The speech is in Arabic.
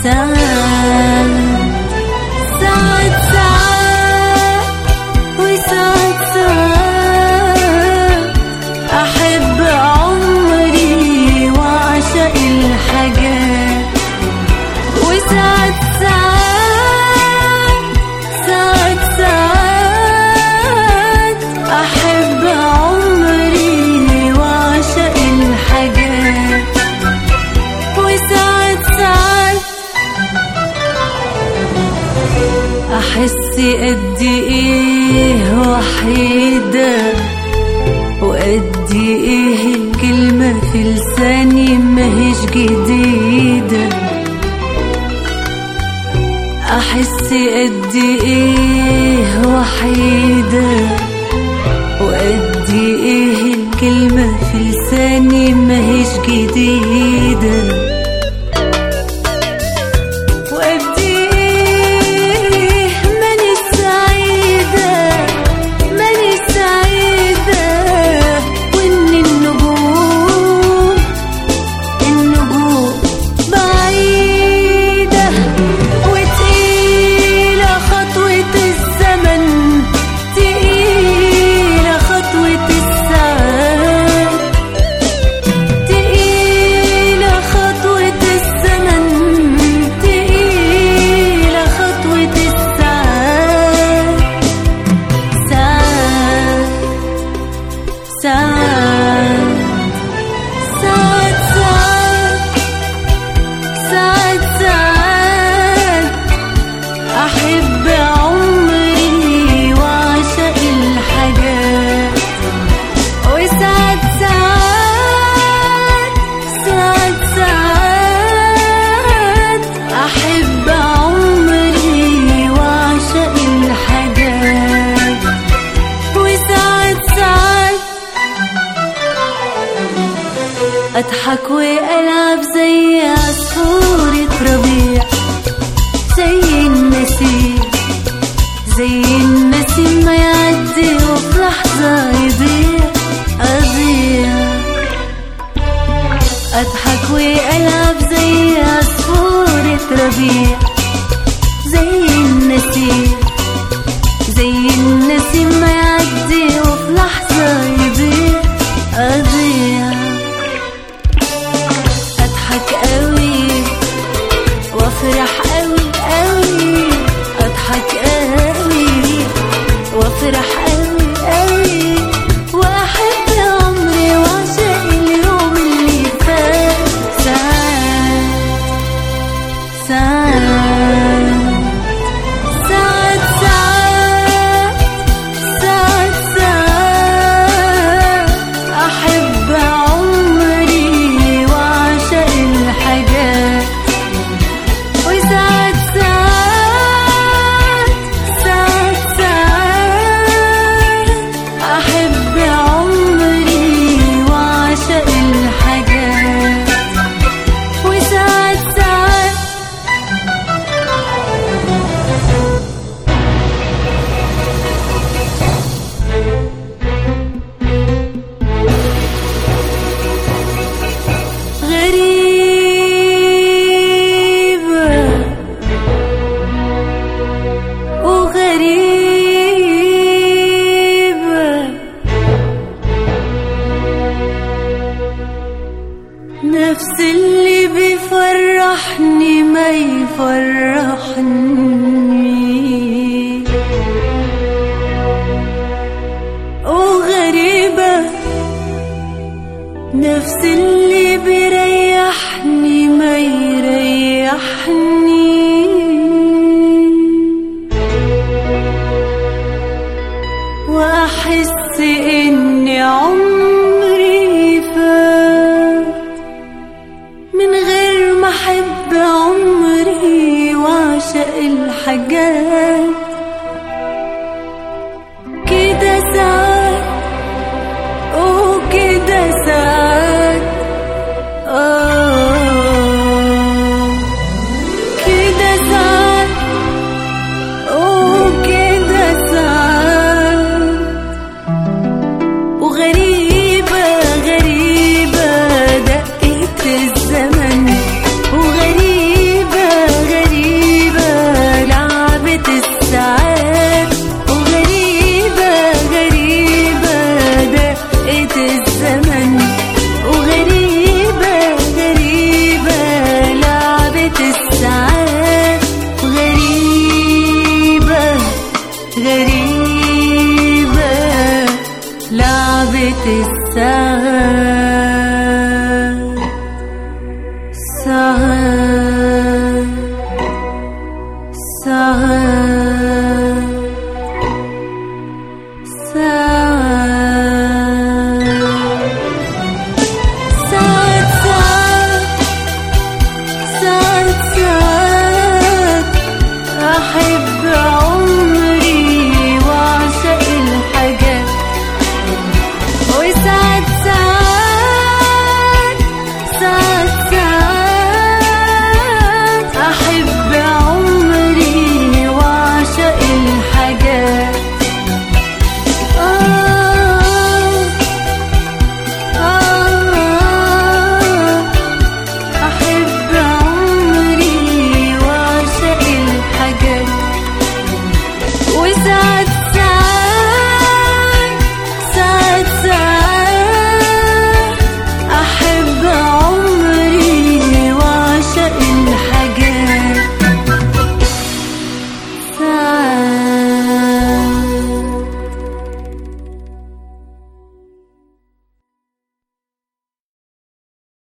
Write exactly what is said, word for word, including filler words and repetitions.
ساعات ساعات ساعات وساعات ساعات أحب عمري وأعشق الحاجات، وساعات ساعات ساعات ساعات أحب عمري وأعشق الحاجات، وساعات ساعات أحس قد إيه وحيدة، وقد إيه الكلمة في لساني ماهيش جديدة. أحس قد إيه وحيدة، وقد إيه الكلمة في لساني ماهيش جديدة. وقد إيه ماني سعيدة ماني سعيدة، وإن النجوم النجوم بعيدة، وتقيلة خطوة الزمن، تقيلة خطوة الساعات، تقيلة خطوة الزمن، تقيلة خطوة الساعات. ساعات ساعات ساعات ساعات ساعات أحب عمري وأعشق الحاجات، وساعات ساعات ساعات ساعات أحب عمري وأعشق الحاجات، وساعات ساعات أضحك وألعب زي عصفورة ربيع، زي النسيم زي النسيم ما يعدي وفي لحظة يضيع أضيع. أضحك وألعب زي عصفورة ربيع، زي النسيم زي النسيم ما يعدي وفي لحظة يضيع أضيع. أضحك قوي وأفرح قوي قوي، أضحك قوي وأفرح قوي قوي، وأحب عمري وأعشق اليوم اللي فات. ساعات ساعات ساعات ساعات ساعات ساعات أحب عمري وأعشق الحاجات، وساعات ساعات ساعات ساعات أحب عمري وأعشق الحاجات، وساعات ساعات غريبة وغريبة، نفس اللي بيفرحني ما يفرحني، وغريبة نفس اللي بيريحني ما يريحني، وأحس إن عمري فات من غير ما أحب عمري وأعشق الحاجات.